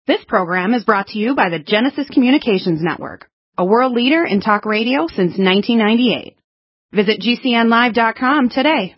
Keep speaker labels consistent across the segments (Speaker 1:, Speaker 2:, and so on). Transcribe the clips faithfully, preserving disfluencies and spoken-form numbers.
Speaker 1: This program is brought to you by the Genesis Communications Network, a world leader in talk radio since nineteen ninety-eight. Visit G C N live dot com today.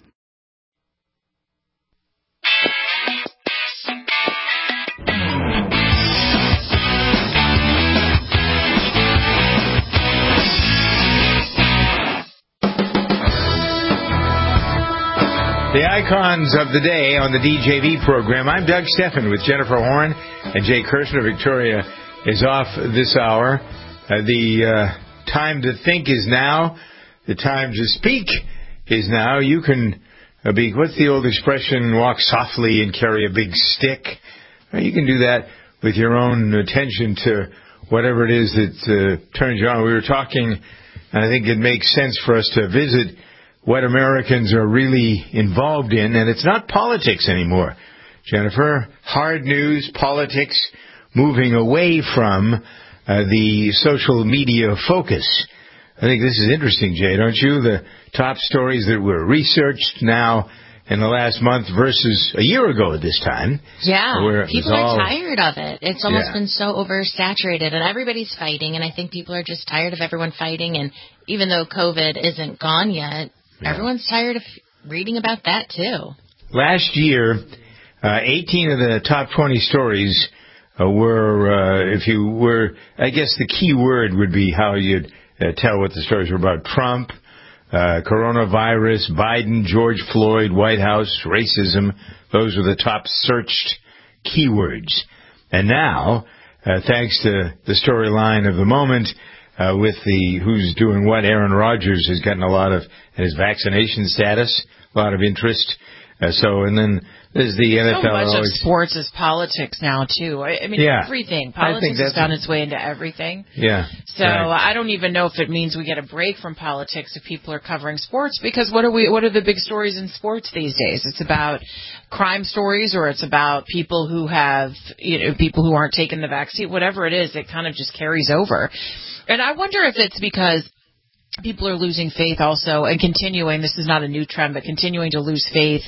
Speaker 2: The icons of the day on the D J V program. I'm Doug Steffen with Jennifer Horn and Jay Kirshner. Victoria is off this hour. Uh, the uh, time to think is now. The time to speak is now. You can uh, be, what's the old expression, walk softly and carry a big stick. Uh, you can do that with your own attention to whatever it is that uh, turns you on. We were talking, and I think it makes sense for us to visit what Americans are really involved in, and it's not politics anymore. Jennifer, hard news, politics, moving away from uh, the social media focus. I think this is interesting, Jay, don't you? The top stories that were researched now in the last month versus a year ago at this time.
Speaker 3: Yeah, people are all tired of it. It's almost
Speaker 2: yeah.
Speaker 3: been so oversaturated, and everybody's fighting, and I think people are just tired of everyone fighting, and even though COVID isn't gone yet, yeah. everyone's tired of reading about that, too.
Speaker 2: Last year, uh, eighteen of the top twenty stories uh, were, uh, if you were, I guess the key word would be how you'd uh, tell what the stories were about. Trump, uh, coronavirus, Biden, George Floyd, White House, racism. Those were the top searched keywords. And now, uh, thanks to the storyline of the moment, Uh, with the who's doing what, Aaron Rodgers has gotten a lot of his vaccination status, a lot of interest. Uh, so, and then there's the N F L.
Speaker 4: So much
Speaker 2: always,
Speaker 4: of sports is politics now, too. I, I mean,
Speaker 2: yeah,
Speaker 4: everything. Politics has found its way into everything.
Speaker 2: Yeah.
Speaker 4: So
Speaker 2: right.
Speaker 4: I don't even know if it means we get a break from politics if people are covering sports, because what are we? What are the big stories in sports these days? It's about crime stories, or it's about people who have, you know, people who aren't taking the vaccine. Whatever it is, it kind of just carries over. And I wonder if it's because people are losing faith also and continuing, this is not a new trend, but continuing to lose faith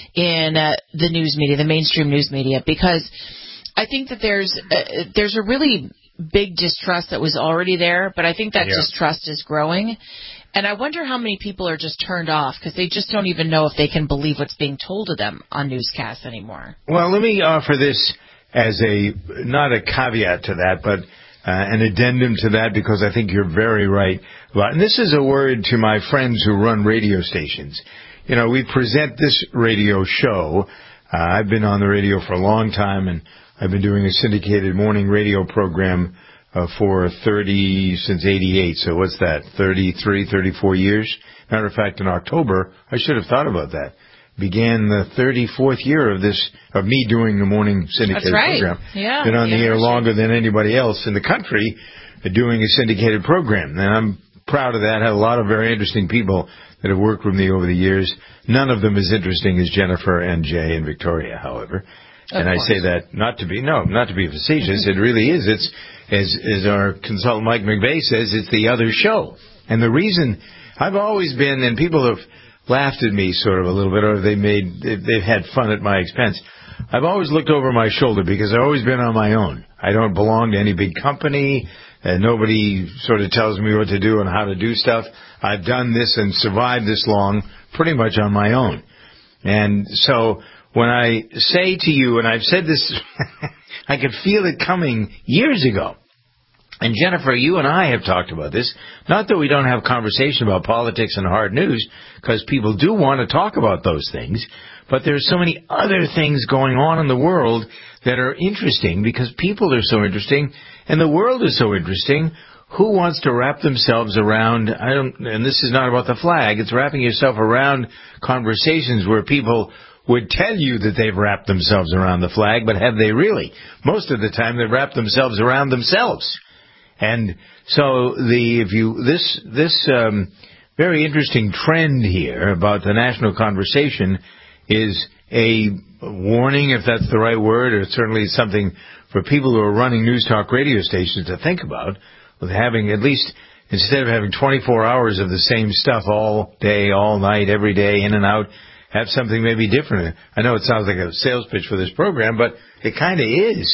Speaker 4: in uh, the news media, the mainstream news media, because I think that there's uh, there's a really big distrust that was already there, but I think that yeah. distrust is growing. And I wonder how many people are just turned off because they just don't even know if they can believe what's being told to them on newscasts anymore.
Speaker 2: Well, let me offer this as a, not a caveat to that, but Uh, an addendum to that, because I think you're very right. And this is a word to my friends who run radio stations. You know, we present this radio show. Uh, I've been on the radio for a long time, and I've been doing a syndicated morning radio program uh, for thirty, since eighty-eight. So what's that, thirty-three, thirty-four years? Matter of fact, in October, I should have thought about that. Began the thirty-fourth year of this, of me doing the morning syndicated
Speaker 4: That's right.
Speaker 2: program.
Speaker 4: Yeah.
Speaker 2: Been on
Speaker 4: yeah,
Speaker 2: the air longer than anybody else in the country uh, doing a syndicated program. And I'm proud of that. I had a lot of very interesting people that have worked with me over the years. None of them as interesting as Jennifer and Jay and Victoria, however.
Speaker 4: Of
Speaker 2: and
Speaker 4: course.
Speaker 2: I say that not to be, no, not to be facetious. It really is. It's, as, as our consultant Mike McVeigh says, it's the other show. And the reason I've always been, and people have laughed at me sort of a little bit, or they made, they've had fun at my expense. I've always looked over my shoulder because I've always been on my own. I don't belong to any big company, and nobody sort of tells me what to do and how to do stuff. I've done this and survived this long pretty much on my own. And so when I say to you, and I've said this, I could feel it coming years ago. And Jennifer, you and I have talked about this. Not that we don't have conversation about politics and hard news, because people do want to talk about those things, but there's so many other things going on in the world that are interesting because people are so interesting and the world is so interesting. Who wants to wrap themselves around, I don't, and this is not about the flag, it's wrapping yourself around conversations where people would tell you that they've wrapped themselves around the flag, but have they really? Most of the time they've wrapped themselves around themselves. And so the if you this this um, very interesting trend here about the national conversation is a warning, if that's the right word, or certainly something for people who are running news talk radio stations to think about, with having at least, instead of having twenty-four hours of the same stuff all day, all night, every day, in and out, have something maybe different. I know it sounds like a sales pitch for this program, but it kind of is.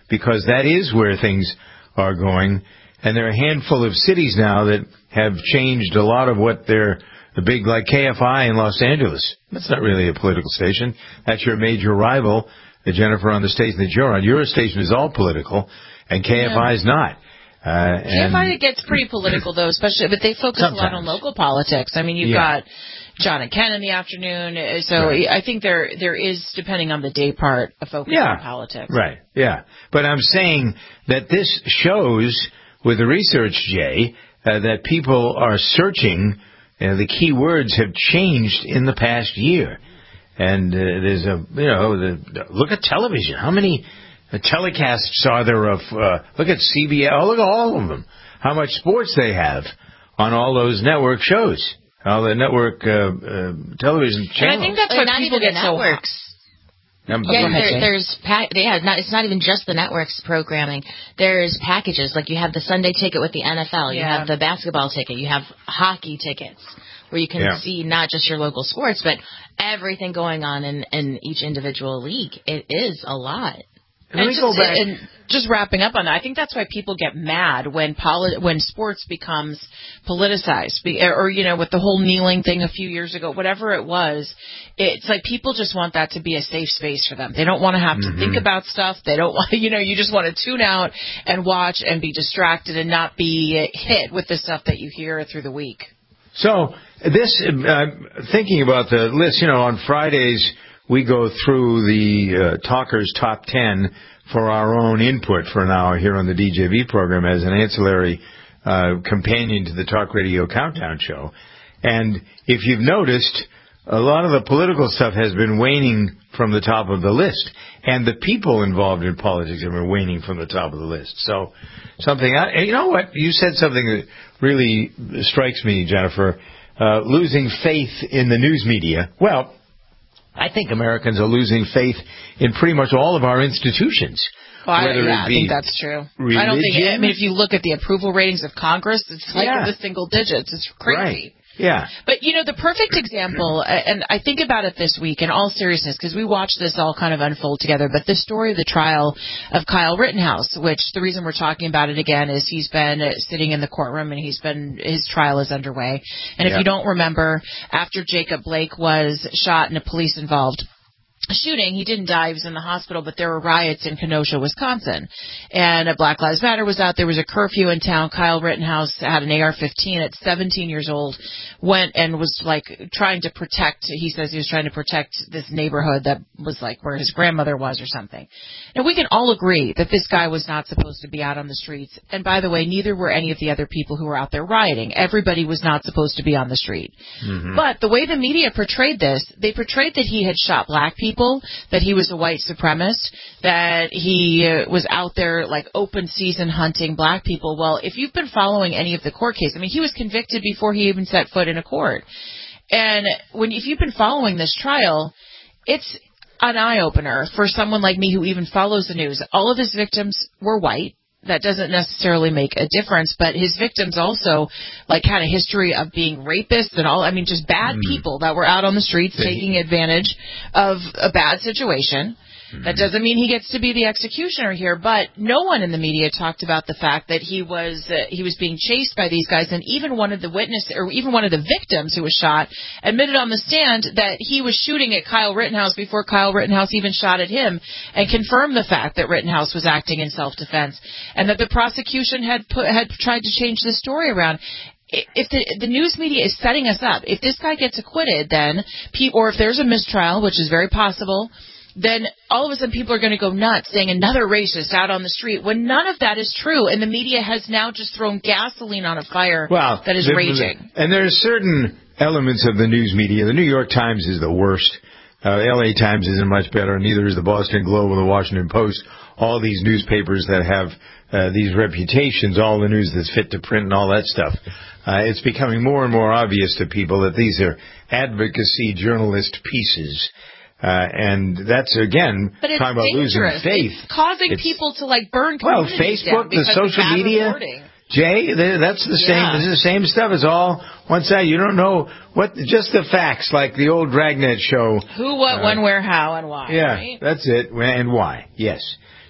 Speaker 2: because that is where things are going. And there are a handful of cities now that have changed a lot of what they're, the big, like K F I in Los Angeles. That's not really a political station. That's your major rival, Jennifer, on the station that you're on. Your station is all political, and K F I yeah. is not. Uh,
Speaker 4: K F I gets pretty political, though, especially, but they focus sometimes. a lot on local politics. I mean, you've yeah. got John and Ken in the afternoon, so right. I think there there is, depending on the day part, a focus
Speaker 2: yeah.
Speaker 4: on politics.
Speaker 2: Right, yeah. But I'm saying that this shows, with the research, Jay, uh, that people are searching, uh, the key words have changed in the past year. And uh, there's a, you know, the, look at television. How many telecasts are there of, uh, look at C B S, oh, look at all of them. How much sports they have on all those network shows, all the network uh, uh, television channels.
Speaker 3: And I think that's what people get so networks. Yeah, there, there's pa- they have not. It's not even just the networks programming. There's packages like you have the Sunday ticket with the N F L. You yeah. have the basketball ticket. You have hockey tickets where you can yeah. see not just your local sports, but everything going on in, in each individual league. It is a lot.
Speaker 4: And just, and just wrapping up on that, I think that's why people get mad when poli- when sports becomes politicized, or, you know, with the whole kneeling thing a few years ago, whatever it was. It's like people just want that to be a safe space for them. They don't want to have mm-hmm. to think about stuff. They don't want, you know, you just want to tune out and watch and be distracted and not be hit with the stuff that you hear through the week.
Speaker 2: So this, uh, thinking about the list, you know, on Fridays, we go through the uh, Talkers Top ten for our own input for an hour here on the D J V program as an ancillary uh, companion to the Talk Radio Countdown Show. And if you've noticed, a lot of the political stuff has been waning from the top of the list. And the people involved in politics have been waning from the top of the list. So something, I, you know what, you said something that really strikes me, Jennifer, uh, losing faith in the news media. Well, I think Americans are losing faith in pretty much all of our institutions.
Speaker 4: Well, I, yeah, I think that's true.
Speaker 2: Religion.
Speaker 4: I don't think. I mean, if you look at the approval ratings of Congress, it's like yeah. in the single digits. It's crazy.
Speaker 2: Right. Yeah.
Speaker 4: But, you know, the perfect example, and I think about it this week in all seriousness, because we watched this all kind of unfold together, but the story of the trial of Kyle Rittenhouse, which the reason we're talking about it again is he's been sitting in the courtroom and he's been, his trial is underway. And if yeah. you don't remember, after Jacob Blake was shot in a police-involved shooting, he didn't die, he was in the hospital, but there were riots in Kenosha, Wisconsin. And a Black Lives Matter was out, there was a curfew in town. Kyle Rittenhouse had an A R fifteen at seventeen years old, went and was like trying to protect, he says he was trying to protect this neighborhood that was like where his grandmother was or something. Now we can all agree that this guy was not supposed to be out on the streets. And by the way, neither were any of the other people who were out there rioting. Everybody was not supposed to be on the street. Mm-hmm. But the way the media portrayed this, they portrayed that he had shot black people, that he was a white supremacist, that he uh, was out there like open season hunting black people. Well, if you've been following any of the court case, I mean, he was convicted before he even set foot in a court. And when if you've been following this trial, it's an eye-opener for someone like me who even follows the news. All of his victims were white. That doesn't necessarily make a difference, but his victims also like had a history of being rapists and all. I mean, just bad mm. people that were out on the streets taking advantage of a bad situation. That doesn't mean he gets to be the executioner here, but no one in the media talked about the fact that he was uh, he was being chased by these guys, and even one of the witnesses, or even one of the victims who was shot, admitted on the stand that he was shooting at Kyle Rittenhouse before Kyle Rittenhouse even shot at him, and confirmed the fact that Rittenhouse was acting in self-defense, and that the prosecution had put, had tried to change the story around. If the, the news media is setting us up, if this guy gets acquitted, then, or if there's a mistrial, which is very possible, then all of a sudden people are going to go nuts saying another racist out on the street when none of that is true. And the media has now just thrown gasoline on a fire
Speaker 2: well,
Speaker 4: that is
Speaker 2: the,
Speaker 4: raging.
Speaker 2: And there are certain elements of the news media. The New York Times is the worst. Uh, the L A Times isn't much better. Neither is the Boston Globe or the Washington Post. All these newspapers that have uh, these reputations, all the news that's fit to print and all that stuff. Uh, it's becoming more and more obvious to people that these are advocacy journalist pieces. Uh, and that's, again, talking about
Speaker 4: dangerous.
Speaker 2: losing faith.
Speaker 4: It's causing it's, people to, like, burn communities
Speaker 2: Well, Facebook, the social media,
Speaker 4: reporting.
Speaker 2: Jay, that's the same. Yeah. This is the same stuff. It's all one side. You don't know what, just the facts, like the old Dragnet show.
Speaker 4: Who, what, uh, when, where, how, and why.
Speaker 2: Yeah,
Speaker 4: right?
Speaker 2: that's it. And why, yes.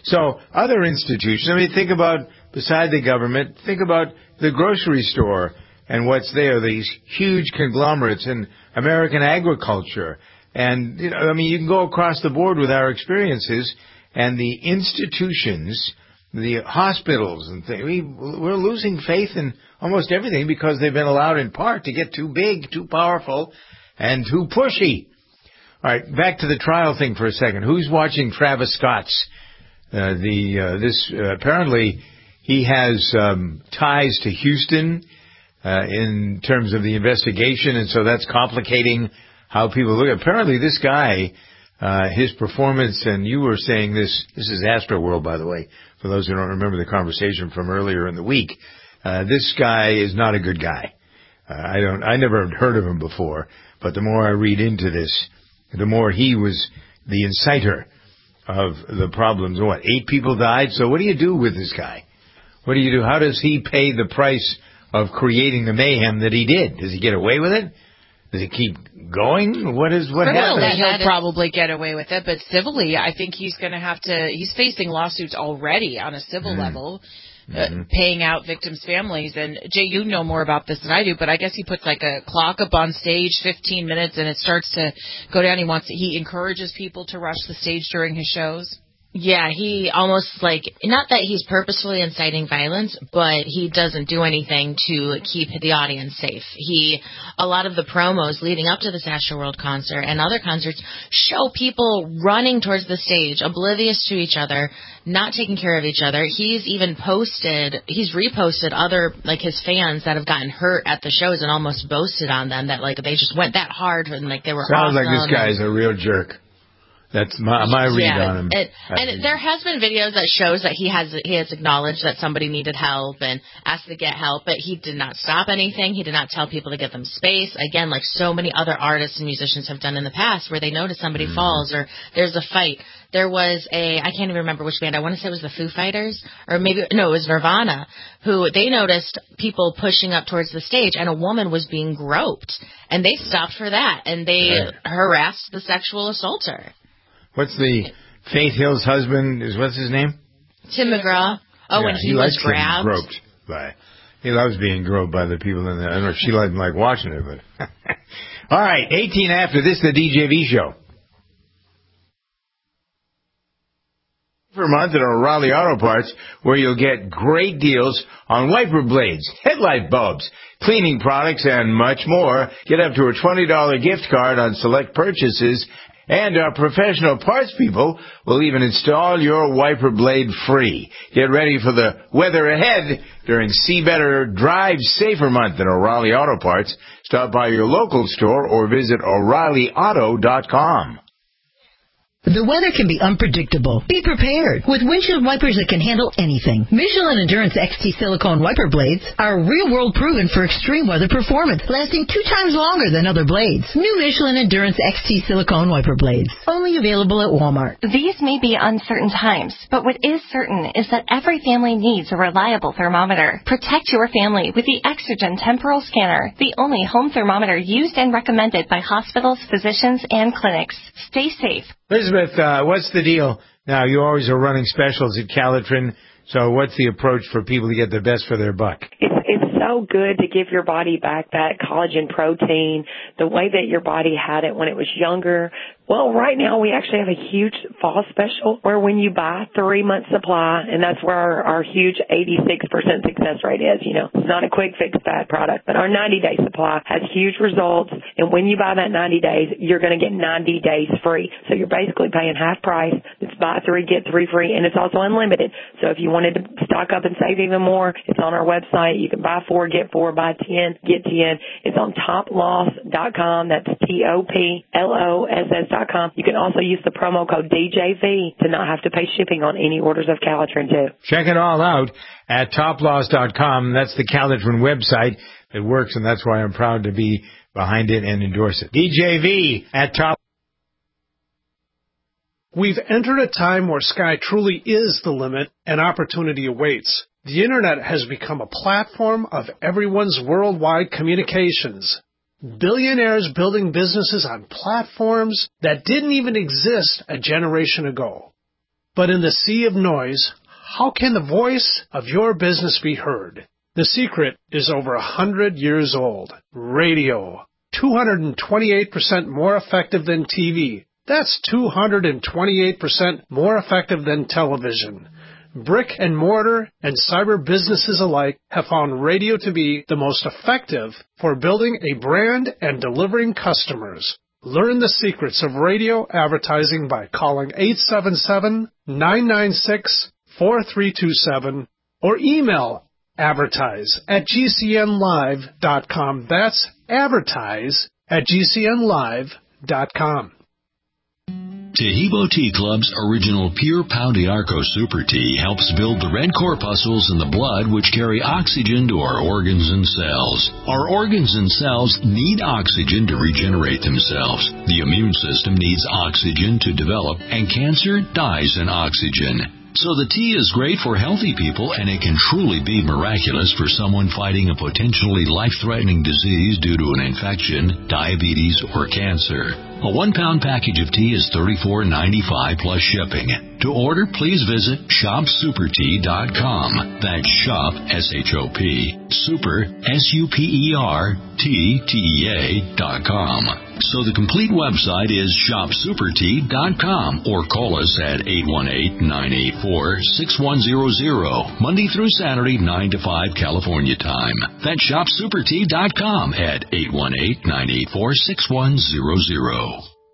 Speaker 2: So other institutions, I mean, think about, beside the government, think about the grocery store and what's there, these huge conglomerates in American agriculture. And, you know, I mean, you can go across the board with our experiences, and the institutions, the hospitals and things, we, we're losing faith in almost everything because they've been allowed in part to get too big, too powerful, and too pushy. All right, back to the trial thing for a second. Who's watching Travis Scott's? Uh, the uh, this uh, apparently he has um, ties to Houston uh, in terms of the investigation, and so that's complicating how people look. Apparently, this guy, uh, his performance, and you were saying this. This is Astroworld, by the way, for those who don't remember the conversation from earlier in the week. Uh, this guy is not a good guy. Uh, I don't. I never heard of him before, but the more I read into this, the more he was the inciter of the problems. What, eight people died? So what do you do with this guy? What do you do? How does he pay the price of creating the mayhem that he did? Does he get away with it? Does he keep going? What is what
Speaker 4: Criminally,
Speaker 2: happens?
Speaker 4: he'll probably get away with it, but civilly, I think he's going to have to. He's facing lawsuits already on a civil mm. level. Uh, mm-hmm. Paying out victims' families. And, Jay, you know more about this than I do, but I guess he puts like a clock up on stage, fifteen minutes, and it starts to go down. He wants to, he encourages people to rush the stage during his shows.
Speaker 3: Yeah, he almost like, not that he's purposefully inciting violence, but he doesn't do anything to keep the audience safe. He, a lot of the promos leading up to this Astroworld concert and other concerts show people running towards the stage, oblivious to each other, not taking care of each other. He's even posted, he's reposted other, like his fans that have gotten hurt at the shows and almost boasted on them that like they just went that hard and like they were
Speaker 2: Sounds
Speaker 3: awesome.
Speaker 2: like this guy's a real jerk. That's my, my read
Speaker 3: yeah,
Speaker 2: on him.
Speaker 3: It, and there has been videos that shows that he has he has acknowledged that somebody needed help and asked to get help, but he did not stop anything. He did not tell people to give them space. Again, like so many other artists and musicians have done in the past where they notice somebody mm. falls or there's a fight. There was a, I can't even remember which band, I want to say it was the Foo Fighters, or maybe, no, it was Nirvana, who they noticed people pushing up towards the stage and a woman was being groped. And they stopped for that and they right. harassed the sexual assaulter.
Speaker 2: What's the Faith Hill's husband? Is what's his name?
Speaker 3: Tim McGraw. Oh,
Speaker 2: yeah,
Speaker 3: when he,
Speaker 2: he
Speaker 3: was grabbed.
Speaker 2: Groped by. He loves being groped by the people in the. I don't know if she doesn't like watching it, but. All right, eighteen after this, the D J V show. For a month at O'Reilly Auto Parts, where you'll get great deals on wiper blades, headlight bulbs, cleaning products, and much more. Get up to a twenty dollars gift card on select purchases. And our professional parts people will even install your wiper blade free. Get ready for the weather ahead during See Better, Drive Safer month at O'Reilly Auto Parts. Stop by your local store or visit O'Reilly Auto dot com.
Speaker 5: The weather can be unpredictable. Be prepared with windshield wipers that can handle anything. Michelin Endurance X T silicone wiper blades are real-world proven for extreme weather performance, lasting two times longer than other blades. New Michelin Endurance X T silicone wiper blades, only available at Walmart.
Speaker 6: These may be uncertain times, but what is certain is that every family needs a reliable thermometer. Protect your family with the Exergen Temporal Scanner, the only home thermometer used and recommended by hospitals, physicians, and clinics. Stay safe.
Speaker 2: Elizabeth, uh, what's the deal? Now, you always are running specials at Calitrin, so what's the approach for people to get the best for their buck?
Speaker 7: It's, it's so good to give your body back that collagen protein, the way that your body had it when it was younger. Well, right now we actually have a huge fall special where when you buy three months supply, and that's where our, our huge eighty-six percent success rate is, you know, it's not a quick fix bad product, but our ninety day supply has huge results. And when you buy that ninety days, you're going to get ninety days free. So you're basically paying half price. It's buy three, get three free, and it's also unlimited. So if you wanted to stock up and save even more, it's on our website. You can buy four, get four, buy ten, get ten. It's on top loss dot com. That's T O P L O S S dot com. You can also use the promo code D J V to not have to pay shipping on any orders of Calitrin too.
Speaker 2: Check it all out at top loss dot com. That's the Calitrin website. It works, and that's why I'm proud to be behind it and endorse it. D J V at Top.
Speaker 8: We've entered a time where sky truly is the limit and opportunity awaits. The Internet has become a platform of everyone's worldwide communications. Billionaires building businesses on platforms that didn't even exist a generation ago. But in the sea of noise, how can the voice of your business be heard? The secret is over a hundred years old. Radio. two hundred twenty-eight percent more effective than T V. That's two hundred twenty-eight percent more effective than television. Brick and mortar and cyber businesses alike have found radio to be the most effective for building a brand and delivering customers. Learn the secrets of radio advertising by calling eight seven seven, nine nine six, four three two seven or email advertise at g c n live dot com. That's advertise at g c n live dot com.
Speaker 9: Taheebo Tea Club's original Pure Pau d'Arco Super Tea helps build the red corpuscles in the blood which carry oxygen to our organs and cells. Our organs and cells need oxygen to regenerate themselves. The immune system needs oxygen to develop, and cancer dies in oxygen. So the tea is great for healthy people, and it can truly be miraculous for someone fighting a potentially life-threatening disease due to an infection, diabetes, or cancer. A one-pound package of tea is thirty-four ninety-five plus shipping. To order, please visit shop super tea dot com. That's shop, S H O P, super, S U P E R, T, T E A dot com. So the complete website is shop super tea dot com or call us at eight one eight, nine eight four, six one zero zero, Monday through Saturday, nine to five California time. That's shop super tea dot com at eight one eight, nine eight four, six one zero zero.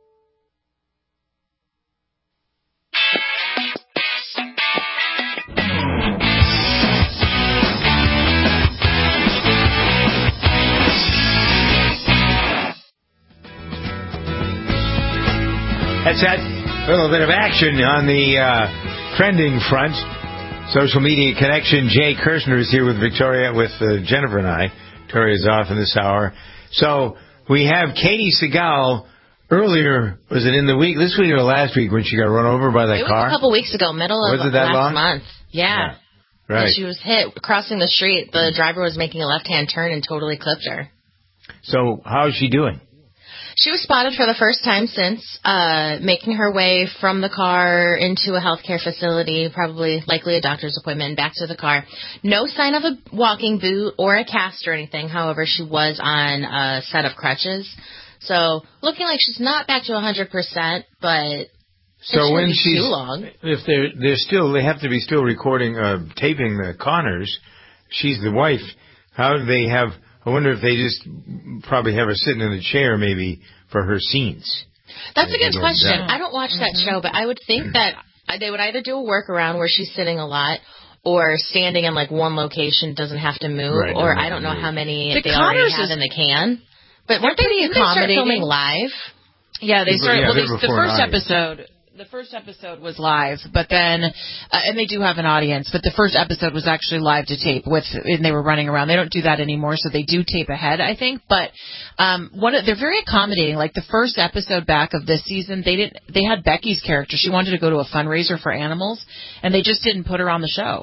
Speaker 2: That's that little bit of action on the uh, trending front. Social media connection. Jay Kirshner is here with Victoria, with uh, Jennifer and I. Victoria's off in this hour. So we have Katie Seagal. Earlier, was it in the week, this week or last week, when she got run over by that
Speaker 3: it
Speaker 2: car?
Speaker 3: It was a couple weeks ago, middle of
Speaker 2: was it that
Speaker 3: last
Speaker 2: long?
Speaker 3: month. Yeah.
Speaker 2: yeah. Right.
Speaker 3: And she was hit crossing the street. The driver was making a left-hand turn and totally clipped her.
Speaker 2: So how is she doing?
Speaker 3: She was spotted for the first time since, uh, making her way from the car into a healthcare facility, probably likely a doctor's appointment, and back to the car. No sign of a walking boot or a cast or anything. However, she was on a set of crutches. So looking like she's not back to one hundred percent, but
Speaker 2: so when she's
Speaker 3: too long.
Speaker 2: If they're they're still they have to be still recording, uh, taping the Connors. She's the wife. How do they have? I wonder if they just probably have her sitting in a chair, maybe for her scenes.
Speaker 3: That's a good question. I don't watch that mm-hmm. show, but I would think that they would either do a workaround where she's sitting a lot, or standing in like one location, doesn't have to move, right, or I don't know move. how many
Speaker 4: the
Speaker 3: they
Speaker 4: Connors
Speaker 3: already have
Speaker 4: is,
Speaker 3: in the can. But weren't they pretty accommodating? They start filming live?
Speaker 4: Yeah, they started.
Speaker 2: Yeah,
Speaker 4: well, they, the first
Speaker 2: an
Speaker 4: episode, the first episode was live, but then, uh, and they do have an audience. But the first episode was actually live to tape with, and they were running around. They don't do that anymore, so they do tape ahead, I think. But um, one, of, they're very accommodating. Like the first episode back of this season, they didn't. They had Becky's character. She wanted to go to a fundraiser for animals, and they just didn't put her on the show.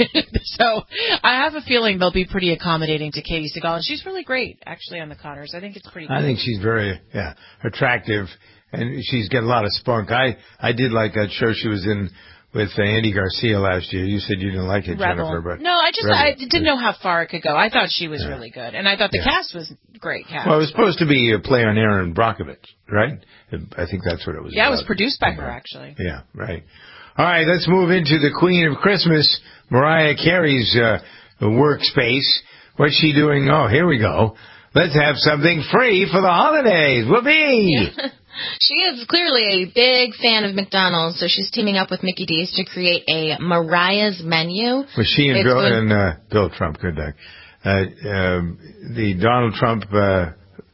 Speaker 4: So I have a feeling they'll be pretty accommodating to Katie Seagal, and she's really great actually on the Connors. I think it's pretty. Cool.
Speaker 2: I think she's very yeah attractive. And she's got a lot of spunk. I, I did like that show she was in with uh, Andy Garcia last year. You said you didn't like it,
Speaker 4: Rebel.
Speaker 2: Jennifer. But
Speaker 4: no, I just
Speaker 2: Rebel.
Speaker 4: I didn't know how far it could go. I thought she was yeah. really good. And I thought the yeah. cast was great cast.
Speaker 2: Well, it was supposed to be a play on Aaron Brockovich, right? I think that's what it was
Speaker 4: Yeah,
Speaker 2: about.
Speaker 4: It was produced by her, actually.
Speaker 2: Yeah, right. All right, let's move into the Queen of Christmas, Mariah Carey's uh, workspace. What's she doing? Oh, here we go. Let's have something free for the holidays. Whoopee!
Speaker 3: Yeah. She is clearly a big fan of McDonald's, so she's teaming up with Mickey D's to create a Mariah's menu.
Speaker 2: Was she and, Bill, and uh, Bill Trump, good luck. Uh, um, the Donald Trump, uh,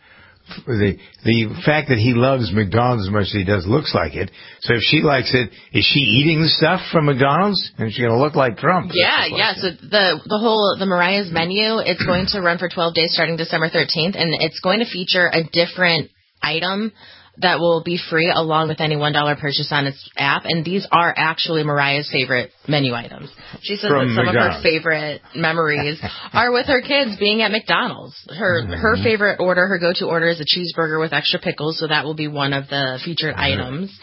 Speaker 2: the the fact that he loves McDonald's as much as he does looks like it. So if she likes it, is she eating the stuff from McDonald's? And she's going to look like Trump.
Speaker 3: Yeah, yeah. So the the whole the Mariah's menu, it's going to run for twelve days starting December thirteenth, and it's going to feature a different item that will be free along with any one dollar purchase on its app. And these are actually Mariah's favorite menu items. She says
Speaker 2: From
Speaker 3: that some
Speaker 2: McDonald's.
Speaker 3: of her favorite memories are with her kids being at McDonald's. Her mm-hmm. her favorite order, her go-to order is a cheeseburger with extra pickles, so that will be one of the featured mm-hmm. items.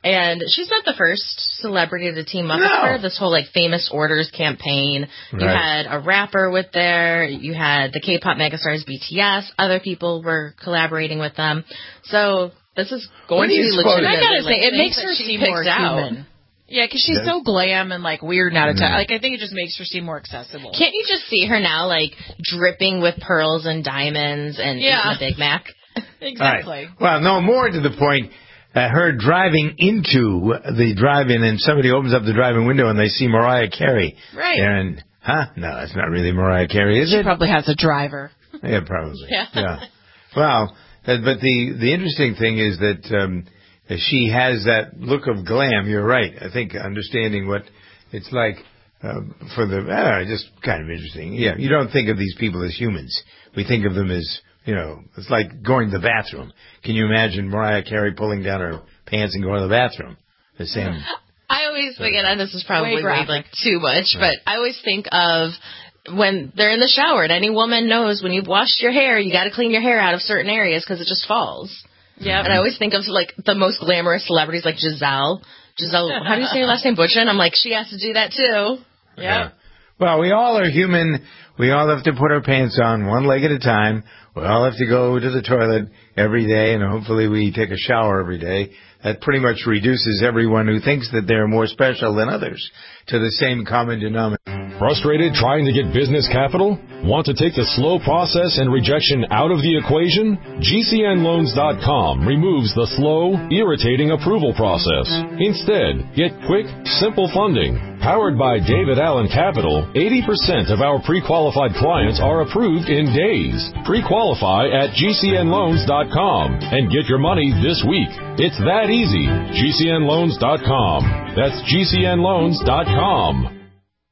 Speaker 3: And she's not the first celebrity to team up
Speaker 2: no.
Speaker 3: with her. This whole, like, Famous Orders campaign. Right. You had a rapper with there. You had the K-pop megastars B T S. Other people were collaborating with them. So this is going to be legitimate.
Speaker 4: I gotta say, it makes her seem more human. Yeah, because she's so glam and, like, weird now to touch. Like, I think it just makes her seem more accessible.
Speaker 3: Can't you just see her now, like, dripping with pearls and diamonds and
Speaker 4: yeah.
Speaker 3: eating a Big Mac?
Speaker 4: Exactly.
Speaker 2: Right. Well, no, more to the point. Uh, her driving into the drive-in, and somebody opens up the drive-in window and they see Mariah Carey.
Speaker 4: Right.
Speaker 2: And, huh? No, that's not really Mariah Carey, is
Speaker 4: she
Speaker 2: it?
Speaker 4: She probably has a driver.
Speaker 2: Yeah, probably.
Speaker 3: Yeah.
Speaker 2: yeah. Well, uh, but the, the interesting thing is that um, she has that look of glam. You're right. I think understanding what it's like uh, for the, uh, just kind of interesting. Yeah, you don't think of these people as humans. We think of them as, you know, it's like going to the bathroom. Can you imagine Mariah Carey pulling down her pants and going to the bathroom? The same.
Speaker 3: I always think, and this is probably
Speaker 4: way
Speaker 3: way, like too much, right. but I always think of when they're in the shower. And any woman knows when you've washed your hair, you got to clean your hair out of certain areas because it just falls. Yeah. And I always think of like the most glamorous celebrities, like Giselle. Giselle, how do you say her last name? Butchen. I'm like, she has to do that too.
Speaker 2: Yeah. yeah. Well, we all are human. We all have to put our pants on one leg at a time. We all have to go to the toilet every day, and hopefully we take a shower every day. That pretty much reduces everyone who thinks that they're more special than others to the same common denominator.
Speaker 10: Frustrated trying to get business capital? Want to take the slow process and rejection out of the equation? G C N loans dot com removes the slow, irritating approval process. Instead, get quick, simple funding. Powered by David Allen Capital, eighty percent of our pre-qualified clients are approved in days. Pre-qualify at G C N loans dot com and get your money this week. It's that easy. G C N loans dot com. That's G C N loans dot com.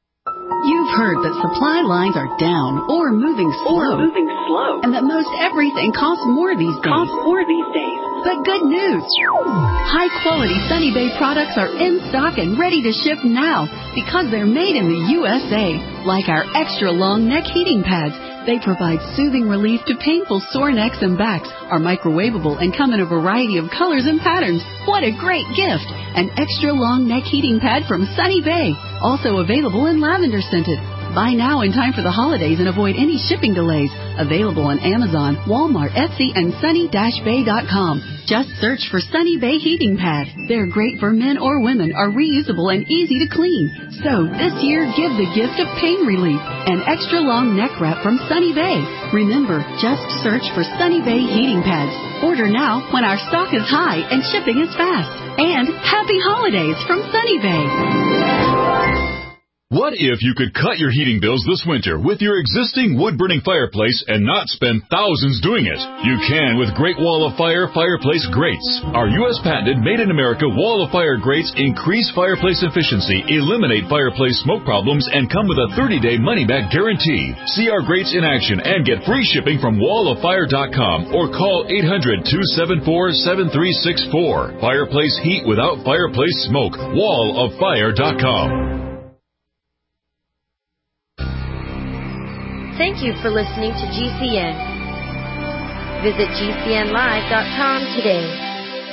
Speaker 11: You've heard that supply lines are down or moving slow,
Speaker 12: or moving slow,
Speaker 11: and that most everything costs more these days.
Speaker 12: Costs more these days.
Speaker 11: But good news! High-quality Sunny Bay products are in stock and ready to ship now because they're made in the U S A. Like our extra-long neck heating pads, they provide soothing relief to painful sore necks and backs, are microwavable, and come in a variety of colors and patterns. What a great gift! An extra-long neck heating pad from Sunny Bay, also available in lavender scented. Buy now in time for the holidays and avoid any shipping delays. Available on Amazon, Walmart, Etsy, and sunny dash bay dot com. Just search for Sunny Bay Heating Pad. They're great for men or women, are reusable and easy to clean. So this year, give the gift of pain relief. An extra long neck wrap from Sunny Bay. Remember, just search for Sunny Bay Heating Pads. Order now when our stock is high and shipping is fast. And happy holidays from Sunny Bay.
Speaker 13: What if you could cut your heating bills this winter with your existing wood-burning fireplace and not spend thousands doing it? You can with Great Wall of Fire fireplace grates. Our U S patented made-in-America Wall of Fire grates increase fireplace efficiency, eliminate fireplace smoke problems, and come with a thirty-day money-back guarantee. See our grates in action and get free shipping from wall of fire dot com or call eight hundred, two seven four, seven three six four. Fireplace heat without fireplace smoke. wall of fire dot com.
Speaker 14: Thank you for listening to G C N. Visit G C N live dot com today.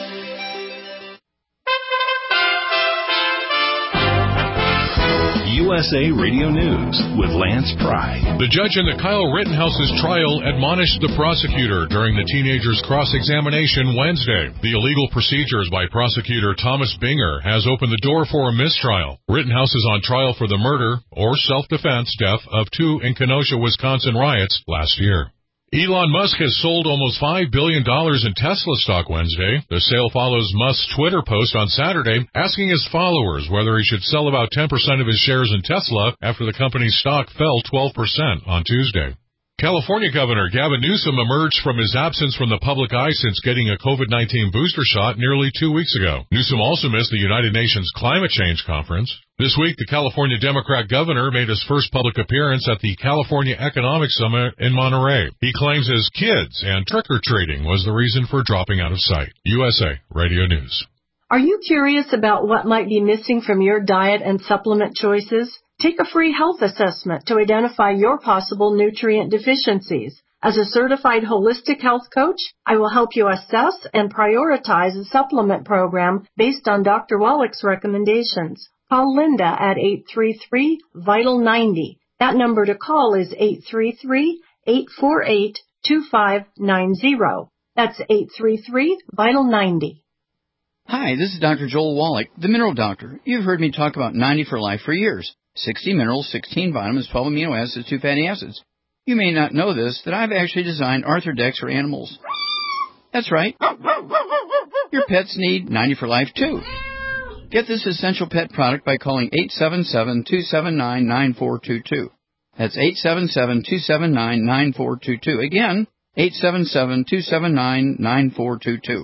Speaker 9: U S A Radio News with Lance Pry.
Speaker 15: The judge in the Kyle Rittenhouse's trial admonished the prosecutor during the teenager's cross-examination Wednesday. The illegal procedures by prosecutor Thomas Binger has opened the door for a mistrial. Rittenhouse is on trial for the murder or self-defense death of two in Kenosha, Wisconsin riots last year. Elon Musk has sold almost five billion dollars in Tesla stock Wednesday. The sale follows Musk's Twitter post on Saturday asking his followers whether he should sell about ten percent of his shares in Tesla after the company's stock fell twelve percent on Tuesday. California Governor Gavin Newsom emerged from his absence from the public eye since getting a COVID nineteen booster shot nearly two weeks ago. Newsom also missed the United Nations Climate Change Conference. This week, the California Democrat governor made his first public appearance at the California Economic Summit in Monterey. He claims his kids and trick-or-treating was the reason for dropping out of sight. U S A Radio News.
Speaker 16: Are you curious about what might be missing from your diet and supplement choices? Take a free health assessment to identify your possible nutrient deficiencies. As a certified holistic health coach, I will help you assess and prioritize a supplement program based on Doctor Wallach's recommendations. Call Linda at eight three three, vital ninety. That number to call is eight three three, eight four eight, two five nine zero. That's eight three three, vital ninety.
Speaker 17: Hi, this is Doctor Joel Wallach, the Mineral Doctor. You've heard me talk about ninety for Life for years. sixty minerals, sixteen vitamins, twelve amino acids, two fatty acids. You may not know this, that I've actually designed Arthrodex for animals. That's right. Your pets need ninety for Life, too. Get this essential pet product by calling eight seven seven, two seven nine, nine four two two. That's eight seven seven, two seven nine, nine four two two. Again, eight seven seven, two seven nine, nine four two two.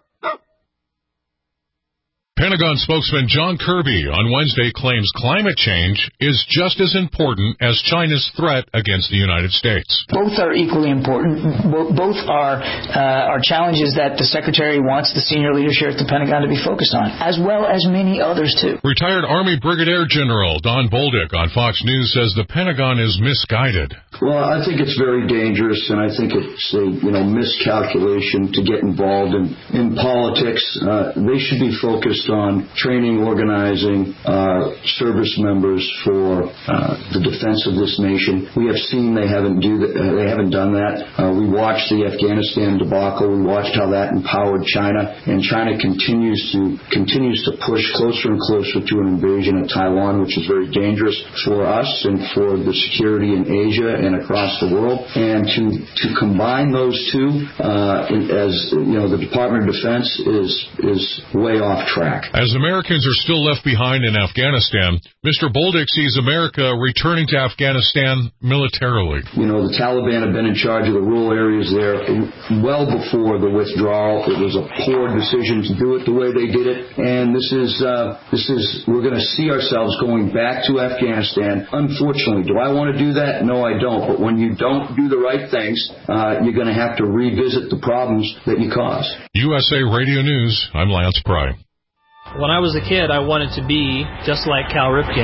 Speaker 15: Pentagon spokesman John Kirby on Wednesday claims climate change is just as important as China's threat against the United States.
Speaker 18: Both are equally important. Both are uh, are challenges that the Secretary wants the senior leadership at the Pentagon to be focused on, as well as many others, too.
Speaker 15: Retired Army Brigadier General Don Bolduc on Fox News says the Pentagon is misguided.
Speaker 19: Well, I think it's very dangerous, and I think it's a you know miscalculation to get involved in, in politics. Uh, they should be focused on training, organizing uh, service members for uh, the defense of this nation. We have seen they haven't do that, uh, they haven't done that. Uh, we watched the Afghanistan debacle. We watched how that empowered China, and China continues to continues to push closer and closer to an invasion of Taiwan, which is very dangerous for us and for the security in Asia and across the world. And to to combine those two, uh, as you know, the Department of Defense is is way off track.
Speaker 15: As Americans are still left behind in Afghanistan, Mister Bolduc sees America returning to Afghanistan militarily.
Speaker 19: You know, the Taliban have been in charge of the rural areas there well before the withdrawal. It was a poor decision to do it the way they did it, and this is uh, this is we're going to see ourselves going back to Afghanistan. Unfortunately, do I want to do that? No, I don't. But when you don't do the right things, uh, you're going to have to revisit the problems that you caused.
Speaker 15: U S A Radio News, I'm Lance Pry.
Speaker 20: When I was a kid, I wanted to be just like Cal Ripken.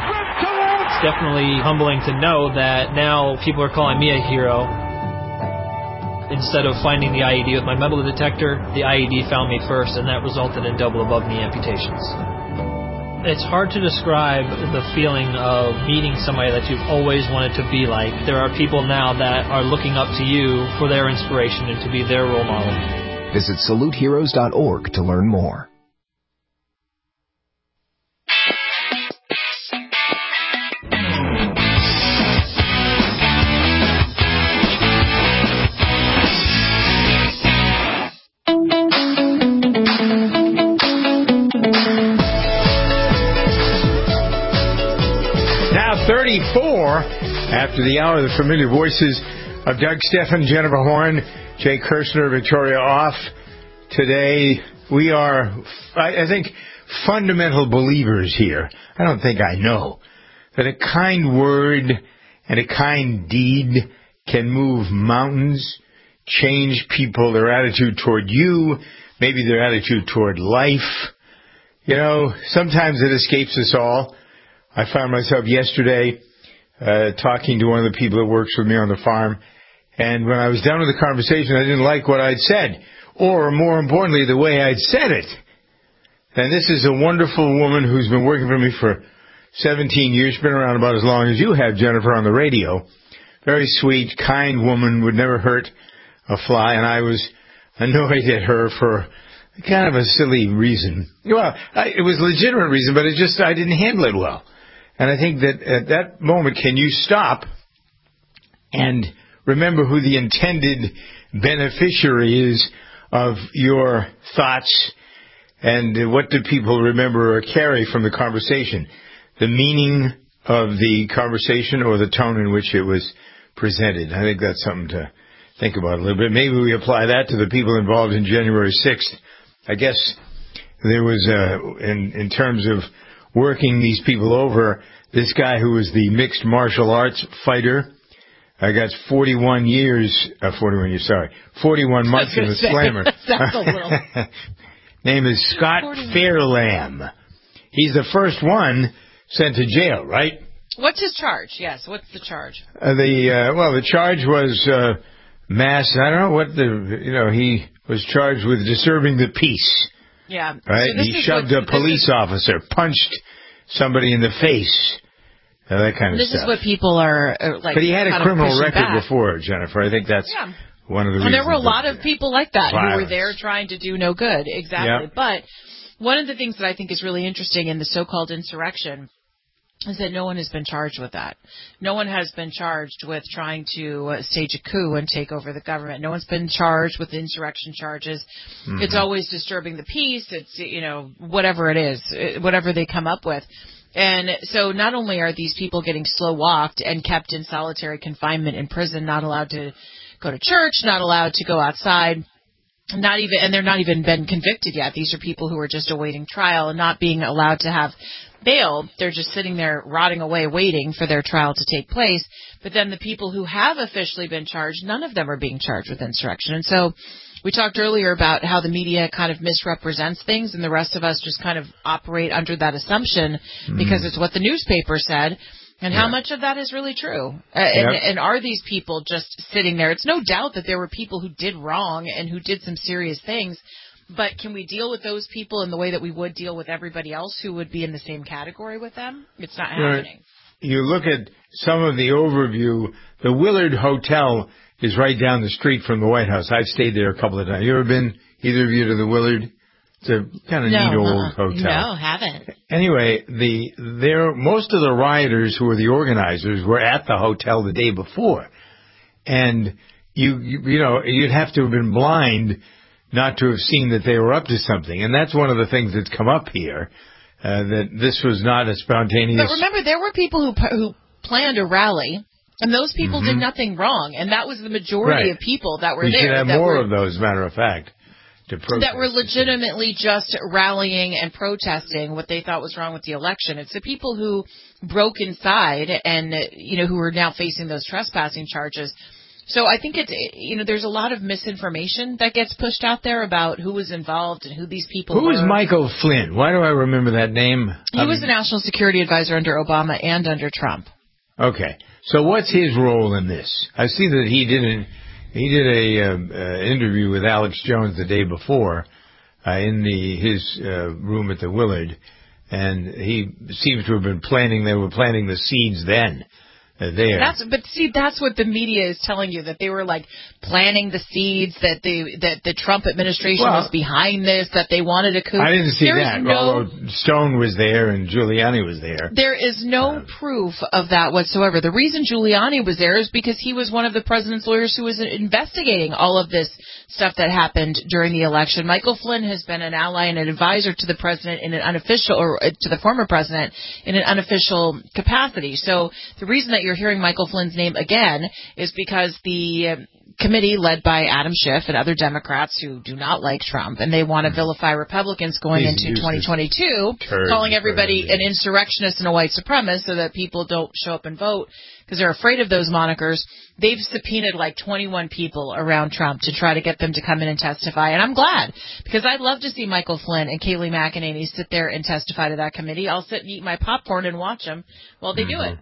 Speaker 20: It's definitely humbling to know that now people are calling me a hero. Instead of finding the I E D with my metal detector, the I E D found me first, and that resulted in double above knee amputations. It's hard to describe the feeling of meeting somebody that you've always wanted to be like. There are people now that are looking up to you for their inspiration and to be their role model.
Speaker 21: Visit salute heroes dot org to learn more.
Speaker 2: thirty-four after the hour, the familiar voices of Doug Steffen, Jennifer Horn, Jay Kirshner, Victoria Off. Today, we are, I, I think, fundamental believers here. I don't think I know that a kind word and a kind deed can move mountains, change people, their attitude toward you, maybe their attitude toward life. You know, sometimes it escapes us all. I found myself yesterday uh, talking to one of the people that works with me on the farm, and when I was done with the conversation, I didn't like what I'd said, or more importantly, the way I'd said it. And this is a wonderful woman who's been working for me for seventeen years, been around about as long as you have, Jennifer, on the radio. Very sweet, kind woman, would never hurt a fly, and I was annoyed at her for kind of a silly reason. Well, I, it was a legitimate reason, but it just, I didn't handle it well. And I think that at that moment, can you stop and remember who the intended beneficiary is of your thoughts, and what do people remember or carry from the conversation? The meaning of the conversation or the tone in which it was presented. I think that's something to think about a little bit. Maybe we apply that to the people involved in January sixth. I guess there was, uh, in, in terms of working these people over, this guy who was the mixed martial arts fighter, I got forty-one years, uh, forty-one years, sorry, forty-one months in the slammer.
Speaker 4: That's a little.
Speaker 2: Name is Scott Fairlamb. He's the first one sent to jail, right?
Speaker 4: What's his charge? Yes, what's the charge?
Speaker 2: Uh, the uh, well, the charge was uh, mass, I don't know what the, you know, he was charged with disturbing the peace.
Speaker 4: Yeah.
Speaker 2: Right?
Speaker 4: So
Speaker 2: He shoved a police officer, punched somebody in the face, uh, that kind of
Speaker 4: this
Speaker 2: stuff.
Speaker 4: This is what people are, are like.
Speaker 2: But he had a criminal record
Speaker 4: back.
Speaker 2: before, Jennifer. I think that's
Speaker 4: yeah.
Speaker 2: one of the
Speaker 4: and
Speaker 2: reasons.
Speaker 4: And there were a lot of people like that
Speaker 2: violence.
Speaker 4: who were there trying to do no good. Exactly.
Speaker 2: Yep.
Speaker 4: But one of the things that I think is really interesting in the so-called insurrection is that no one has been charged with that. No one has been charged with trying to uh, stage a coup and take over the government. No one's been charged with insurrection charges. Mm-hmm. It's always disturbing the peace. It's, you know, whatever it is, whatever they come up with. And so not only are these people getting slow walked and kept in solitary confinement in prison, not allowed to go to church, not allowed to go outside, not even, and they're not even been convicted yet. These are people who are just awaiting trial and not being allowed to have bail. They're just sitting there rotting away waiting for their trial to take place. But then the people who have officially been charged, none of them are being charged with insurrection. And so we talked earlier about how the media kind of misrepresents things and the rest of us just kind of operate under that assumption mm. because it's what the newspaper said. And yeah. how much of that is really true? Uh, and, yep. and are these people just sitting there? It's no doubt that there were people who did wrong and who did some serious things. But can we deal with those people in the way that we would deal with everybody else who would be in the same category with them? It's not happening.
Speaker 2: Right. You look at some of the overview. The Willard Hotel is right down the street from the White House. I've stayed there a couple of times. You ever been, either of you, to the Willard? It's a kind of
Speaker 3: no,
Speaker 2: neat old
Speaker 3: uh-uh.
Speaker 2: hotel.
Speaker 3: No, haven't.
Speaker 2: Anyway, the there most of the rioters who were the organizers were at the hotel the day before. And, you you, you know, you'd have to have been blind not to have seen that they were up to something. And that's one of the things that's come up here, uh, that this was not a spontaneous...
Speaker 4: But remember, there were people who who planned a rally, and those people mm-hmm. did nothing wrong, and that was the majority
Speaker 2: right.
Speaker 4: of people that were
Speaker 2: we
Speaker 4: there.
Speaker 2: We should have
Speaker 4: that
Speaker 2: more
Speaker 4: were,
Speaker 2: of those, matter of fact, to protest.
Speaker 4: That were legitimately just rallying and protesting what they thought was wrong with the election. It's the people who broke inside and, you know, who are now facing those trespassing charges. So I think it's, you know, there's a lot of misinformation that gets pushed out there about who was involved and who these people
Speaker 2: who
Speaker 4: were.
Speaker 2: Who is Michael Flynn? Why do I remember that name?
Speaker 4: He um, was the national security advisor under Obama and under Trump.
Speaker 2: Okay. So what's his role in this? I see that he did an, he did a uh, uh, interview with Alex Jones the day before uh, in the his uh, room at the Willard, and he seems to have been planting, they were planting the seeds then. Uh, there.
Speaker 4: That's, but see, that's what the media is telling you, that they were like planting the seeds, that the that the Trump administration
Speaker 2: well,
Speaker 4: was behind this, that they wanted a coup.
Speaker 2: I didn't see
Speaker 4: there
Speaker 2: that.
Speaker 4: No,
Speaker 2: although Stone was there and Giuliani was there.
Speaker 4: There is no uh, proof of that whatsoever. The reason Giuliani was there is because he was one of the president's lawyers who was investigating all of this stuff that happened during the election. Michael Flynn has been an ally and an advisor to the president in an unofficial, or to the former president in an unofficial capacity. So the reason that you're hearing Michael Flynn's name again is because the uh, committee led by Adam Schiff and other Democrats who do not like Trump, and they want to vilify Republicans going
Speaker 2: He's
Speaker 4: into twenty twenty-two, calling everybody an insurrectionist and a white supremacist so that people don't show up and vote because they're afraid of those monikers. They've subpoenaed like twenty-one people around Trump to try to get them to come in and testify, and I'm glad, because I'd love to see Michael Flynn and Kayleigh McEnany sit there and testify to that committee. I'll sit and eat my popcorn and watch them while they mm-hmm. do it.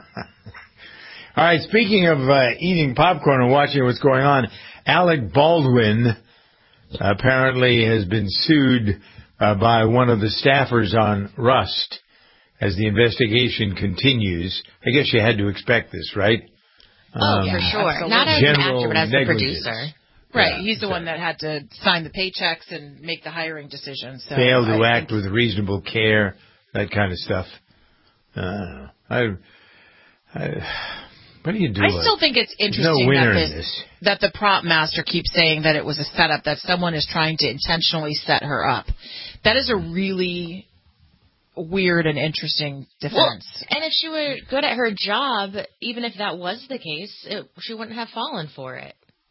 Speaker 2: All right, speaking of uh, eating popcorn and watching what's going on, Alec Baldwin apparently has been sued uh, by one of the staffers on Rust as the investigation continues. I guess you had to expect this, right?
Speaker 3: Oh, um, for sure. Absolutely. Not as an actor, but as the producer.
Speaker 4: Right,
Speaker 2: yeah,
Speaker 4: he's the
Speaker 2: so.
Speaker 4: one that had to sign the paychecks and make the hiring decisions. So
Speaker 2: Failed to
Speaker 4: I
Speaker 2: act with reasonable care, that kind of stuff. Uh, I... I What do you do?
Speaker 4: I still think it's interesting
Speaker 2: no winner
Speaker 4: that, this,
Speaker 2: in this.
Speaker 4: that the prop master keeps saying that it was a setup, that someone is trying to intentionally set her up. That is a really weird and interesting defense.
Speaker 3: Well, and if she were good at her job, even if that was the case, it, she wouldn't have fallen for it.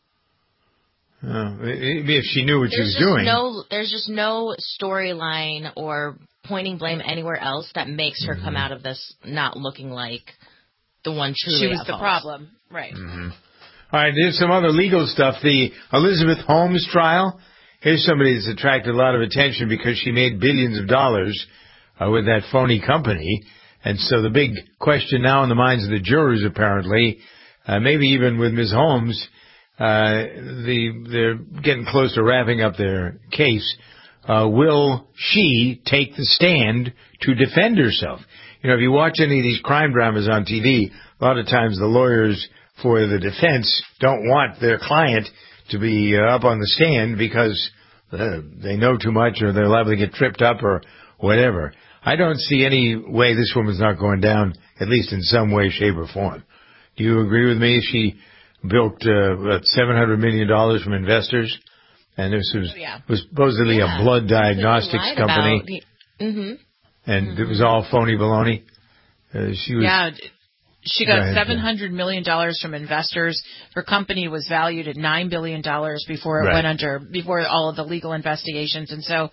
Speaker 2: Oh, if she knew what
Speaker 3: there's
Speaker 2: she was doing.
Speaker 3: No, there's just no storyline or pointing blame anywhere else that makes her mm-hmm. come out of this not looking like the one truly
Speaker 4: she was the
Speaker 3: fault.
Speaker 4: problem, right?
Speaker 2: Mm-hmm. All right, there's some other legal stuff. The Elizabeth Holmes trial. Here's somebody that's attracted a lot of attention because she made billions of dollars uh, with that phony company, and so the big question now in the minds of the jurors, apparently, uh, maybe even with Miz Holmes, uh, the they're getting close to wrapping up their case. Uh, will she take the stand to defend herself? You know, if you watch any of these crime dramas on T V, a lot of times the lawyers for the defense don't want their client to be uh, up on the stand because uh, they know too much or they're liable to get tripped up or whatever. I don't see any way this woman's not going down, at least in some way, shape, or form. Do you agree with me? She bilked uh, what, seven hundred million dollars from investors, and this was, oh, yeah. was supposedly yeah. a blood diagnostics company.
Speaker 3: Mm-hmm.
Speaker 2: And
Speaker 3: mm-hmm.
Speaker 2: it was all phony baloney. Uh, she was.
Speaker 4: Yeah, she got seven hundred million dollars from investors. Her company was valued at nine billion dollars before it right. went under, before all of the legal investigations. And so